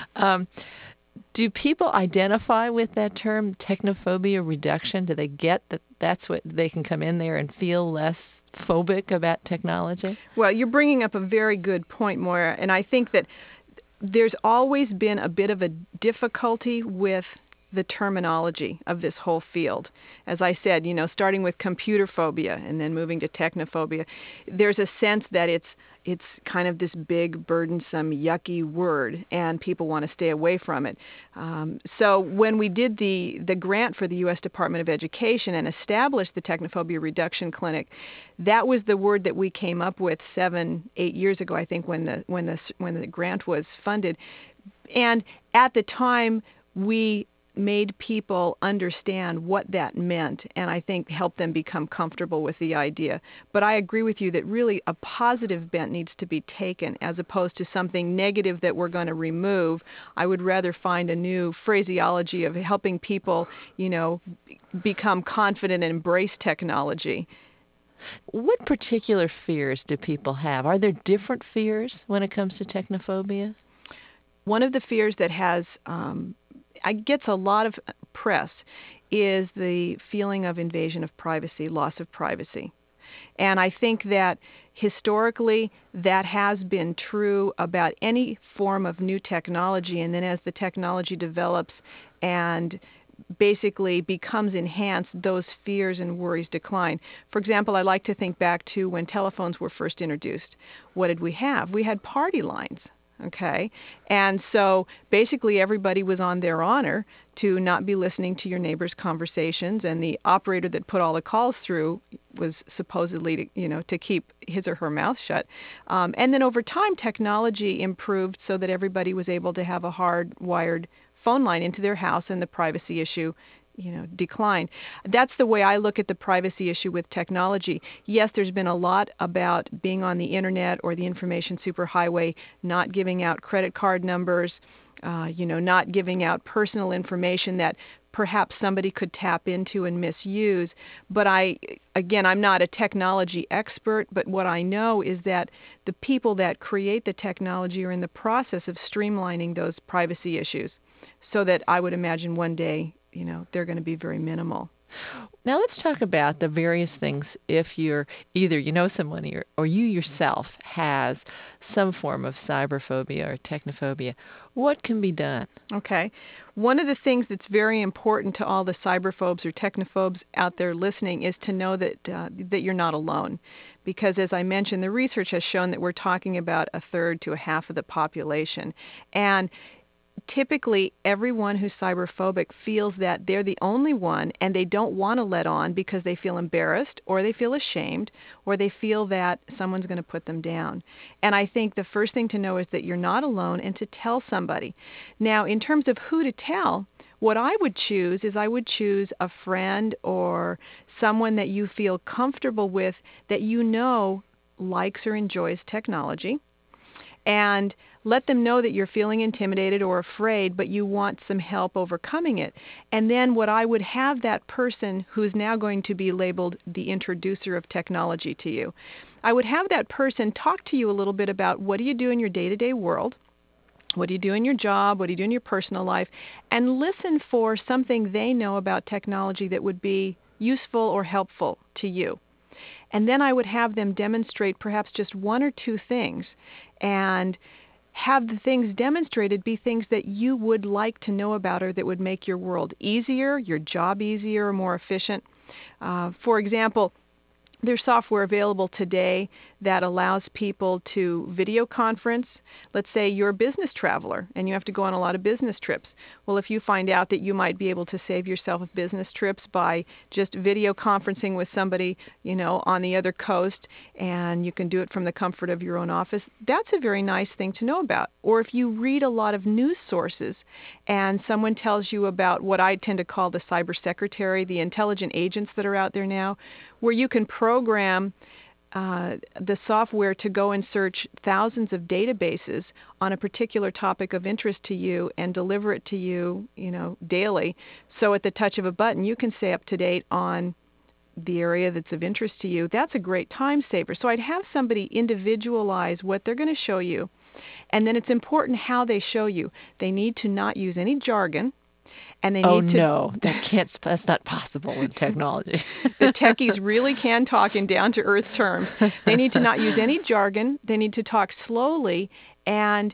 Do people identify with that term, technophobia reduction? Do they get that that's what they can come in there and feel less phobic about technology? Well, you're bringing up a very good point, Moira, and I think that there's always been a bit of a difficulty with the terminology of this whole field. As I said, starting with computer phobia and then moving to technophobia, there's a sense that it's kind of this big, burdensome, yucky word, and people want to stay away from it. So when we did the grant for the U.S. Department of Education and established the Technophobia Reduction Clinic, that was the word that we came up with 7-8 years ago, I think, when the grant was funded. And at the time, we made people understand what that meant, and I think helped them become comfortable with the idea. But I agree with you that really a positive bent needs to be taken as opposed to something negative that we're going to remove. I would rather find a new phraseology of helping people, become confident and embrace technology. What particular fears do people have? Are there different fears when it comes to technophobia? One of the fears that gets a lot of press is the feeling of invasion of privacy, loss of privacy. And I think that historically that has been true about any form of new technology. And then as the technology develops and basically becomes enhanced, those fears and worries decline. For example, I like to think back to when telephones were first introduced. What did we have? We had party lines. Okay, and so basically everybody was on their honor to not be listening to your neighbor's conversations, and the operator that put all the calls through was supposedly to keep his or her mouth shut. And then over time, technology improved so that everybody was able to have a hardwired phone line into their house, and the privacy issue decline. That's the way I look at the privacy issue with technology. Yes, there's been a lot about being on the internet or the information superhighway, not giving out credit card numbers, not giving out personal information that perhaps somebody could tap into and misuse. But I'm not a technology expert, but what I know is that the people that create the technology are in the process of streamlining those privacy issues so that I would imagine one day they're going to be very minimal. Now let's talk about the various things if you're either you know someone or you yourself has some form of cyberphobia or technophobia. What can be done? Okay. One of the things that's very important to all the cyberphobes or technophobes out there listening is to know that you're not alone. Because as I mentioned, the research has shown that we're talking about a third to a half of the population. And typically everyone who's cyberphobic feels that they're the only one and they don't want to let on because they feel embarrassed or they feel ashamed or they feel that someone's going to put them down. And I think the first thing to know is that you're not alone and to tell somebody. Now, in terms of who to tell, what I would choose is I would choose a friend or someone that you feel comfortable with that you know likes or enjoys technology, and let them know that you're feeling intimidated or afraid, but you want some help overcoming it. And then what I would have that person who's now going to be labeled the introducer of technology to you, I would have that person talk to you a little bit about what do you do in your day-to-day world, what do you do in your job, what do you do in your personal life, and listen for something they know about technology that would be useful or helpful to you. And then I would have them demonstrate perhaps just one or two things, and have the things demonstrated be things that you would like to know about or that would make your world easier, your job easier, or more efficient. For example, there's software available today that allows people to video conference. Let's say you're a business traveler and you have to go on a lot of business trips. Well, if you find out that you might be able to save yourself business trips by just video conferencing with somebody, on the other coast, and you can do it from the comfort of your own office, that's a very nice thing to know about. Or if you read a lot of news sources and someone tells you about what I tend to call the cyber secretary, the intelligent agents that are out there now, where you can program the software to go and search thousands of databases on a particular topic of interest to you and deliver it to you, daily. So at the touch of a button, you can stay up to date on the area that's of interest to you. That's a great time saver. So I'd have somebody individualize what they're going to show you. And then it's important how they show you. They need to not use any jargon. And they need to... no, that's not possible with technology. The techies really can talk in down-to-earth terms. They need to not use any jargon. They need to talk slowly and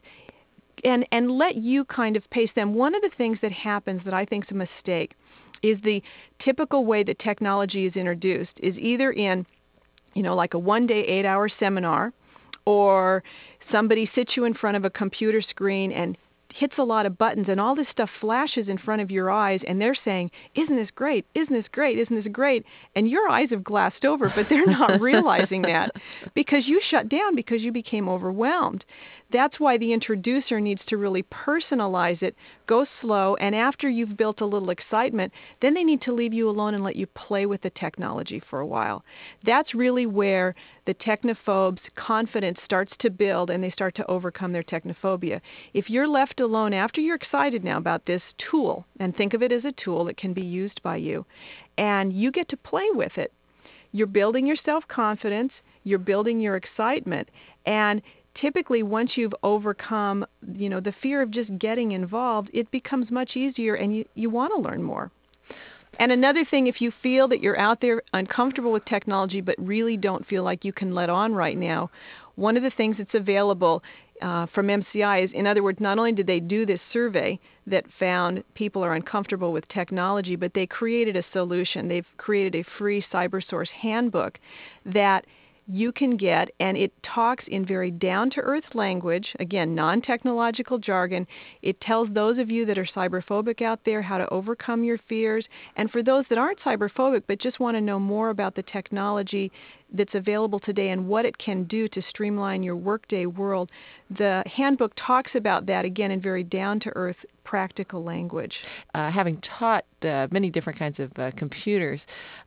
let you kind of pace them. One of the things that happens that I think is a mistake is the typical way that technology is introduced is either in, like a one-day, 8-hour seminar, or somebody sits you in front of a computer screen and hits a lot of buttons and all this stuff flashes in front of your eyes and they're saying, isn't this great? Isn't this great? Isn't this great? And your eyes have glassed over, but they're not realizing that because you shut down because you became overwhelmed. That's why the introducer needs to really personalize it, go slow, and after you've built a little excitement, then they need to leave you alone and let you play with the technology for a while. That's really where the technophobes' confidence starts to build and they start to overcome their technophobia. If you're left alone after you're excited now about this tool, and think of it as a tool that can be used by you, and you get to play with it, you're building your self-confidence, you're building your excitement, and typically once you've overcome, the fear of just getting involved, it becomes much easier and you want to learn more. And another thing, if you feel that you're out there uncomfortable with technology but really don't feel like you can let on right now, one of the things that's available from MCI is, in other words, not only did they do this survey that found people are uncomfortable with technology, but they created a solution. They've created a free CyberSource handbook that you can get, and it talks in very down-to-earth language, again, non-technological jargon. It tells those of you that are cyberphobic out there how to overcome your fears, and for those that aren't cyberphobic but just want to know more about the technology that's available today and what it can do to streamline your workday world, the handbook talks about that, again, in very down-to-earth, practical language. Having taught many different kinds of computers,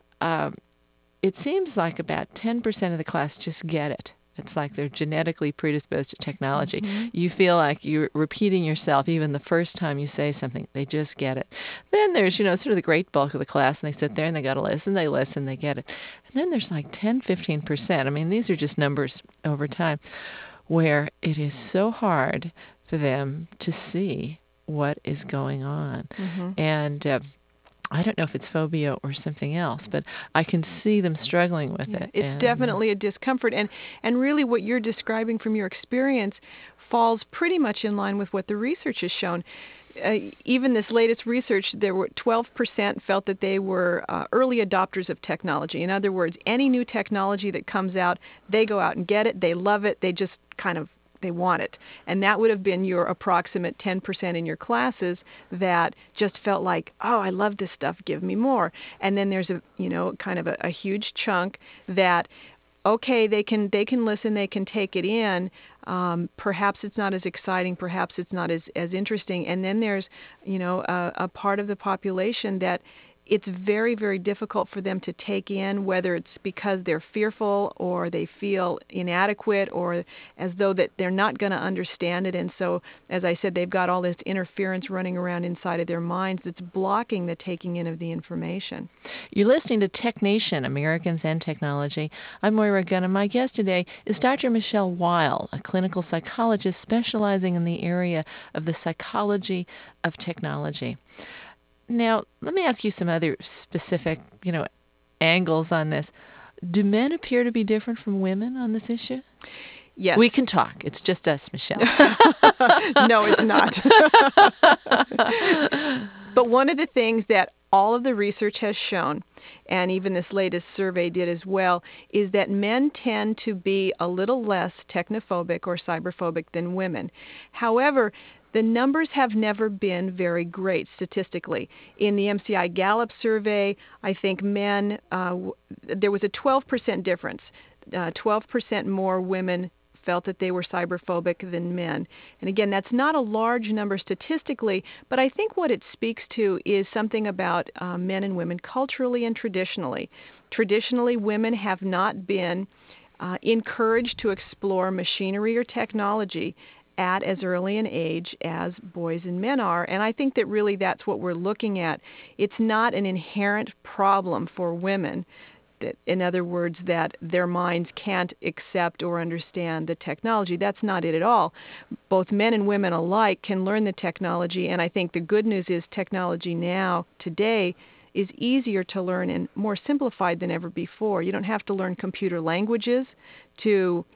it seems like about 10% of the class just get it. It's like they're genetically predisposed to technology. Mm-hmm. You feel like you're repeating yourself even the first time you say something. They just get it. Then there's, sort of the great bulk of the class, and they sit there and they got to listen, they get it. And then there's like 10, 15%. I mean, these are just numbers over time where it is so hard for them to see what is going on. Mm-hmm. And I don't know if it's phobia or something else, but I can see them struggling with it. It's And, definitely a discomfort. And really what you're describing from your experience falls pretty much in line with what the research has shown. Even this latest research, there were 12% felt that they were early adopters of technology. In other words, any new technology that comes out, they go out and get it, they love it, they just kind of they want it. And that would have been your approximate 10% in your classes that just felt like, oh, I love this stuff, give me more. And then there's kind of a huge chunk that, okay, they can listen, they can take it in. Perhaps it's not as exciting, perhaps it's not as interesting. And then there's, a part of the population that it's very, very difficult for them to take in, whether it's because they're fearful or they feel inadequate or as though that they're not going to understand it. And so, as I said, they've got all this interference running around inside of their minds that's blocking the taking in of the information. You're listening to Tech Nation, Americans and Technology. I'm Moira Gunn, and my guest today is Dr. Michelle Weil, a clinical psychologist specializing in the area of the psychology of technology. Now, let me ask you some other specific, angles on this. Do men appear to be different from women on this issue? Yes. We can talk. It's just us, Michelle. No, it's not. But one of the things that all of the research has shown, and even this latest survey did as well, is that men tend to be a little less technophobic or cyberphobic than women. However, the numbers have never been very great statistically. In the MCI Gallup survey, I think men, there was a 12% difference. 12% more women felt that they were cyberphobic than men. And again, that's not a large number statistically, but I think what it speaks to is something about men and women culturally and traditionally. Traditionally, women have not been encouraged to explore machinery or technology at as early an age as boys and men are. And I think that really that's what we're looking at. It's not an inherent problem for women. That, in other words, that their minds can't accept or understand the technology. That's not it at all. Both men and women alike can learn the technology, and I think the good news is technology now, today, is easier to learn and more simplified than ever before. You don't have to learn computer languages to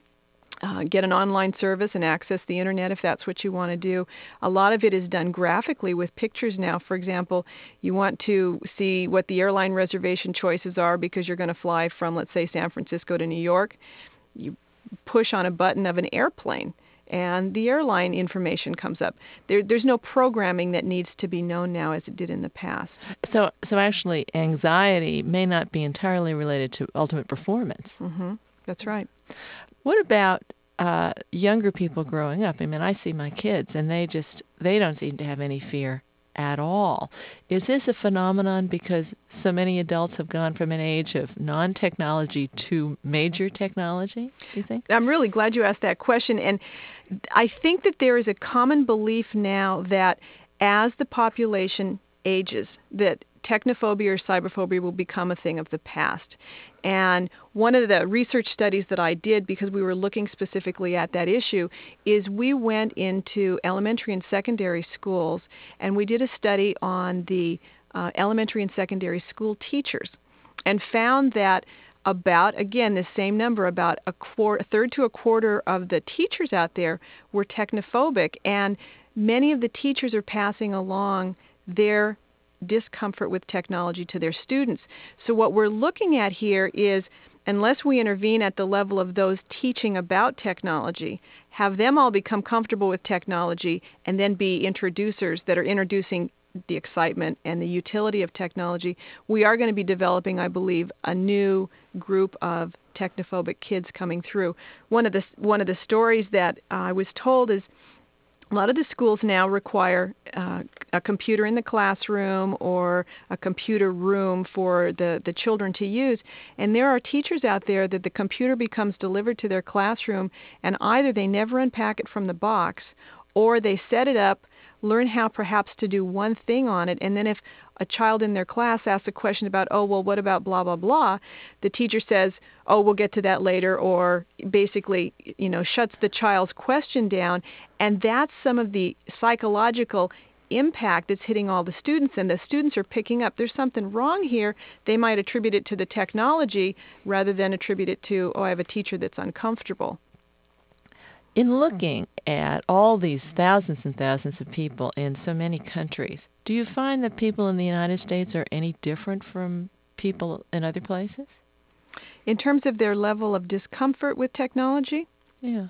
get an online service and access the internet if that's what you want to do. A lot of it is done graphically with pictures now. For example, you want to see what the airline reservation choices are because you're going to fly from, let's say, San Francisco to New York. You push on a button of an airplane and the airline information comes up. There's no programming that needs to be known now as it did in the past. So actually, anxiety may not be entirely related to ultimate performance. Mm-hmm. That's right. What about younger people growing up? I mean, I see my kids, and they don't seem to have any fear at all. Is this a phenomenon because so many adults have gone from an age of non-technology to major technology, do you think? I'm really glad you asked that question. And I think that there is a common belief now that as the population ages, that technophobia or cyberphobia will become a thing of the past. And one of the research studies that I did, because we were looking specifically at that issue, is we went into elementary and secondary schools and we did a study on the elementary and secondary school teachers and found that about, again, the same number, about a third to a quarter of the teachers out there were technophobic, and many of the teachers are passing along their discomfort with technology to their students. So what we're looking at here is, unless we intervene at the level of those teaching about technology, have them all become comfortable with technology and then be introducers that are introducing the excitement and the utility of technology, we are going to be developing, I believe, a new group of technophobic kids coming through. One of the stories that I was told is a lot of the schools now require a computer in the classroom or a computer room for the children to use. And there are teachers out there that the computer becomes delivered to their classroom and either they never unpack it from the box or they set it up, learn how perhaps to do one thing on it, and then if a child in their class asks a question about, oh, well, what about blah, blah, blah, the teacher says, oh, we'll get to that later, or basically, shuts the child's question down. And that's some of the psychological impact that's hitting all the students, and the students are picking up there's something wrong here. They might attribute it to the technology rather than attribute it to, oh, I have a teacher that's uncomfortable. In looking at all these thousands and thousands of people in so many countries, do you find that people in the United States are any different from people in other places? In terms of their level of discomfort with technology, Yeah.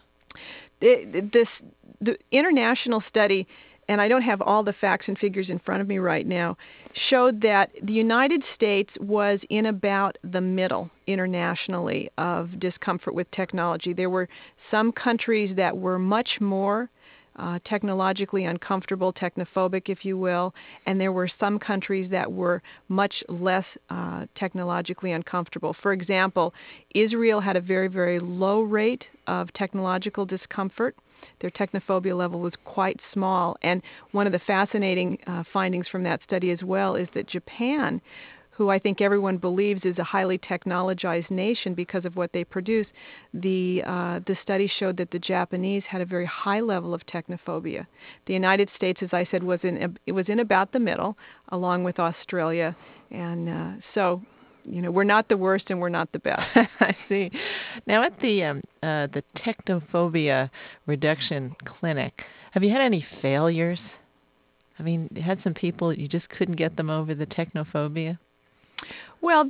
the international study, and I don't have all the facts and figures in front of me right now, showed that the United States was in about the middle internationally of discomfort with technology. There were some countries that were much more technologically uncomfortable, technophobic, if you will, and there were some countries that were much less technologically uncomfortable. For example, Israel had a very, very low rate of technological discomfort. Their technophobia level was quite small. And one of the fascinating findings from that study as well is that Japan, who I think everyone believes is a highly technologized nation because of what they produce, the study showed that the Japanese had a very high level of technophobia. The United States, as I said, was in about the middle, along with Australia. And so, we're not the worst and we're not the best. I see. Now, at the Technophobia Reduction Clinic, have you had any failures? I mean, you had some people, you just couldn't get them over the technophobia? Well,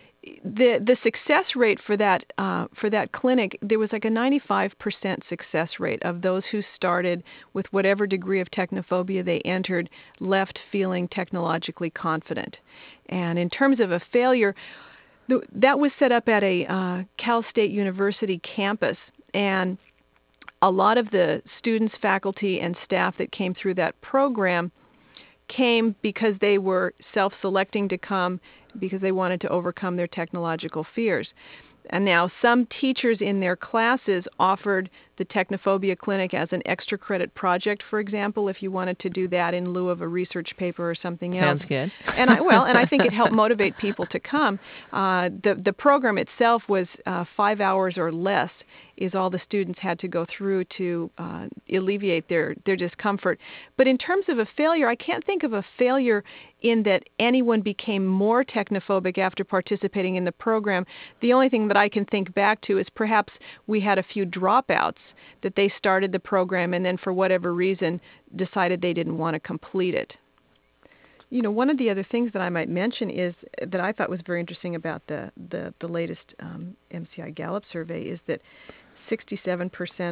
the success rate for that clinic, there was like a 95% success rate of those who started with whatever degree of technophobia they entered, left feeling technologically confident. And in terms of a failure, that was set up at a Cal State University campus, and a lot of the students, faculty, and staff that came through that program came because they were self-selecting to come because they wanted to overcome their technological fears. And now some teachers in their classes offered the Technophobia Clinic as an extra credit project, for example, if you wanted to do that in lieu of a research paper or something else. Sounds good. And I think it helped motivate people to come. The program itself was 5 hours or less is all the students had to go through to alleviate their discomfort. But in terms of a failure, I can't think of a failure in that anyone became more technophobic after participating in the program. The only thing that I can think back to is perhaps we had a few dropouts that they started the program and then for whatever reason decided they didn't want to complete it. One of the other things that I might mention is that I thought was very interesting about the latest MCI Gallup survey is that 67%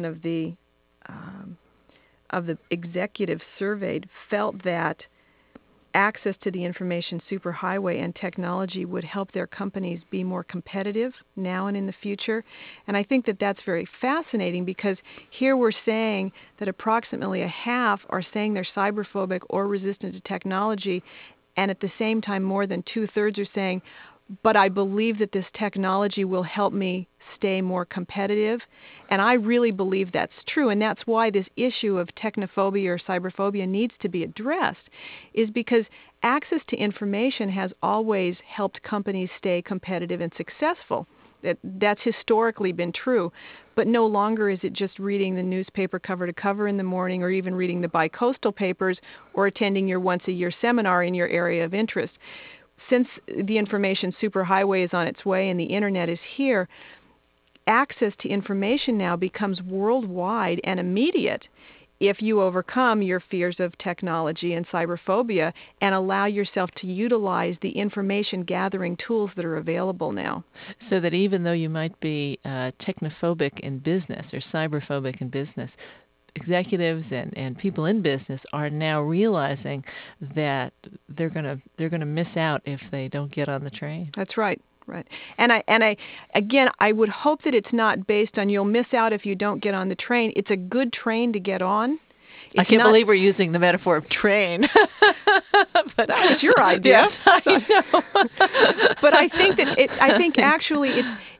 of the executives surveyed felt that access to the information superhighway and technology would help their companies be more competitive now and in the future. And I think that that's very fascinating because here we're saying that approximately a half are saying they're cyberphobic or resistant to technology, and at the same time more than 2/3 are saying, but I believe that this technology will help me stay more competitive. And I really believe that's true. And that's why this issue of technophobia or cyberphobia needs to be addressed, is because access to information has always helped companies stay competitive and successful. That's historically been true. But no longer is it just reading the newspaper cover to cover in the morning or even reading the bicoastal papers or attending your once-a-year seminar in your area of interest. Since the information superhighway is on its way and the internet is here, access to information now becomes worldwide and immediate if you overcome your fears of technology and cyberphobia and allow yourself to utilize the information gathering tools that are available now. So that even though you might be technophobic in business or cyberphobic in business, executives and people in business are now realizing that they're gonna miss out if they don't get on the train. That's right. Right. And I would hope that it's not based on you'll miss out if you don't get on the train. It's a good train to get on. I can't believe we're using the metaphor of train. But that was your idea. Yes, I know. But I think actually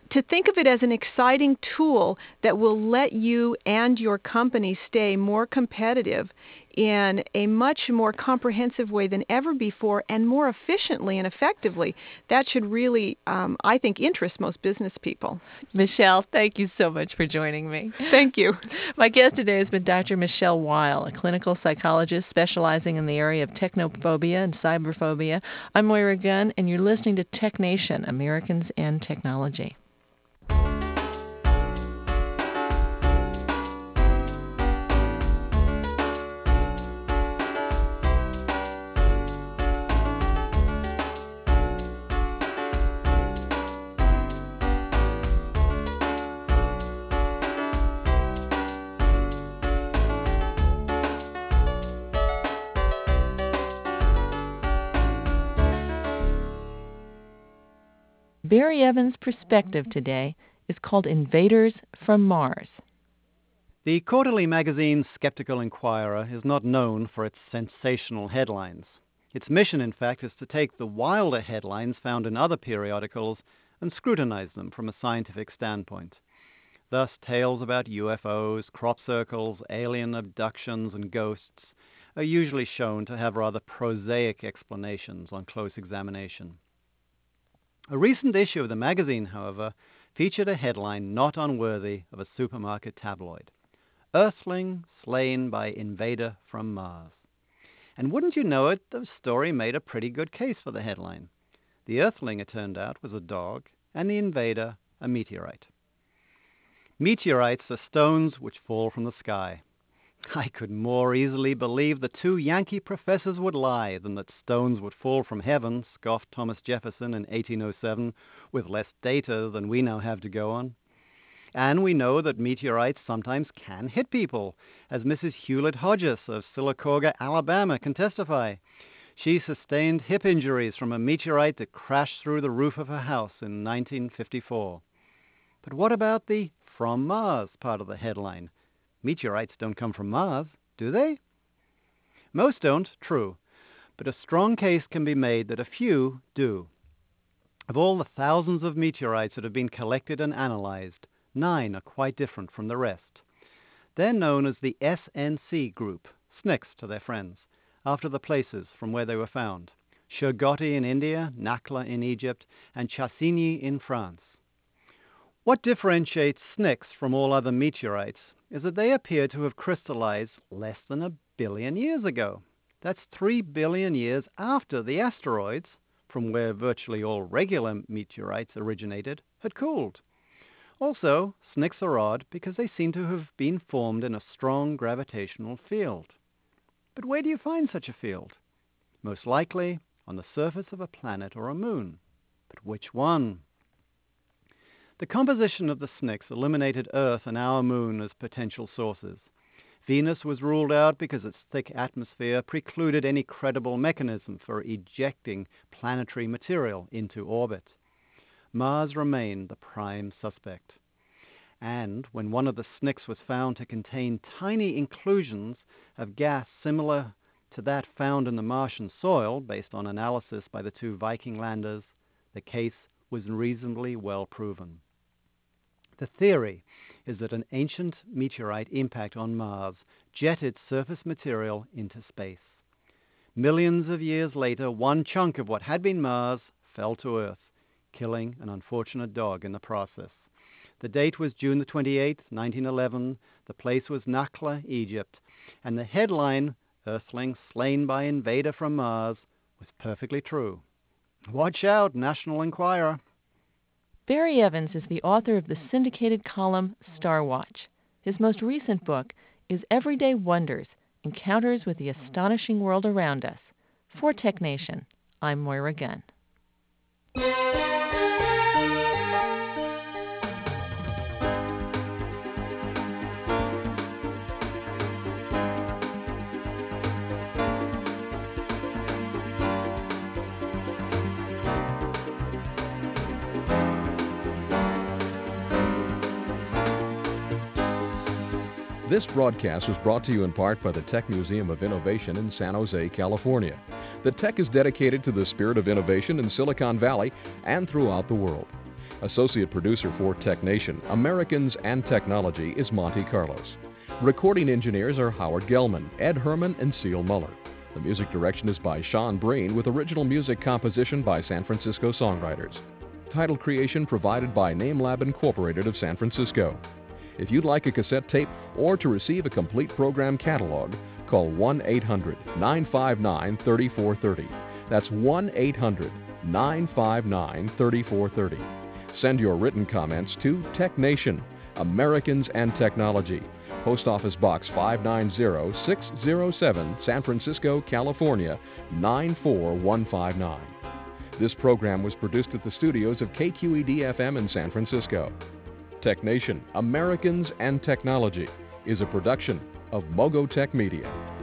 to think of it as an exciting tool that will let you and your company stay more competitive in a much more comprehensive way than ever before and more efficiently and effectively. That should really, I think, interest most business people. Michelle, thank you so much for joining me. Thank you. My guest today has been Dr. Michelle Weil, a clinical psychologist specializing in the area of technophobia and cyberphobia. I'm Moira Gunn, and you're listening to Tech Nation, Americans and Technology. Barry Evans' perspective today is called Invaders from Mars. The quarterly magazine Skeptical Inquirer is not known for its sensational headlines. Its mission, in fact, is to take the wilder headlines found in other periodicals and scrutinize them from a scientific standpoint. Thus, tales about UFOs, crop circles, alien abductions, and ghosts are usually shown to have rather prosaic explanations on close examination. A recent issue of the magazine, however, featured a headline not unworthy of a supermarket tabloid: Earthling slain by invader from Mars. And wouldn't you know it, the story made a pretty good case for the headline. The Earthling, it turned out, was a dog, and the invader a meteorite. Meteorites are stones which fall from the sky. I could more easily believe the two Yankee professors would lie than that stones would fall from heaven, scoffed Thomas Jefferson in 1807, with less data than we now have to go on. And we know that meteorites sometimes can hit people, as Mrs. Hewlett Hodges of Sylacauga, Alabama, can testify. She sustained hip injuries from a meteorite that crashed through the roof of her house in 1954. But what about the "from Mars" part of the headline? Meteorites don't come from Mars, do they? Most don't, true, but a strong case can be made that a few do. Of all the thousands of meteorites that have been collected and analyzed, 9 are quite different from the rest. They're known as the SNC group, SNCs to their friends, after the places from where they were found: Shergotti in India, Nakhla in Egypt, and Chassigny in France. What differentiates SNCs from all other meteorites is that they appear to have crystallized less than 1 billion years ago. That's 3 billion years after the asteroids, from where virtually all regular meteorites originated, had cooled. Also, SNCs are odd because they seem to have been formed in a strong gravitational field. But where do you find such a field? Most likely on the surface of a planet or a moon. But which one? The composition of the SNCs eliminated Earth and our moon as potential sources. Venus was ruled out because its thick atmosphere precluded any credible mechanism for ejecting planetary material into orbit. Mars remained the prime suspect. And when one of the SNCs was found to contain tiny inclusions of gas similar to that found in the Martian soil, based on analysis by the two Viking landers, the case was reasonably well proven. The theory is that an ancient meteorite impact on Mars jetted surface material into space. Millions of years later, one chunk of what had been Mars fell to Earth, killing an unfortunate dog in the process. The date was June the 28th, 1911. The place was Nakhla, Egypt. And the headline, Earthling slain by invader from Mars, was perfectly true. Watch out, National Enquirer. Barry Evans is the author of the syndicated column Star Watch. His most recent book is Everyday Wonders: Encounters with the Astonishing World Around Us. For Tech Nation, I'm Moira Gunn. This broadcast was brought to you in part by the Tech Museum of Innovation in San Jose, California. The Tech is dedicated to the spirit of innovation in Silicon Valley and throughout the world. Associate producer for TechNation, Americans and Technology is Monty Carlos. Recording engineers are Howard Gelman, Ed Herman, and Seal Muller. The music direction is by Sean Breen with original music composition by San Francisco songwriters. Title creation provided by NameLab Incorporated of San Francisco. If you'd like a cassette tape or to receive a complete program catalog, call 1-800-959-3430. That's 1-800-959-3430. Send your written comments to TechNation, Americans and Technology, Post Office Box 590607, San Francisco, California 94159. This program was produced at the studios of KQED-FM in San Francisco. TechNation, Americans and Technology is a production of Mogotech Media.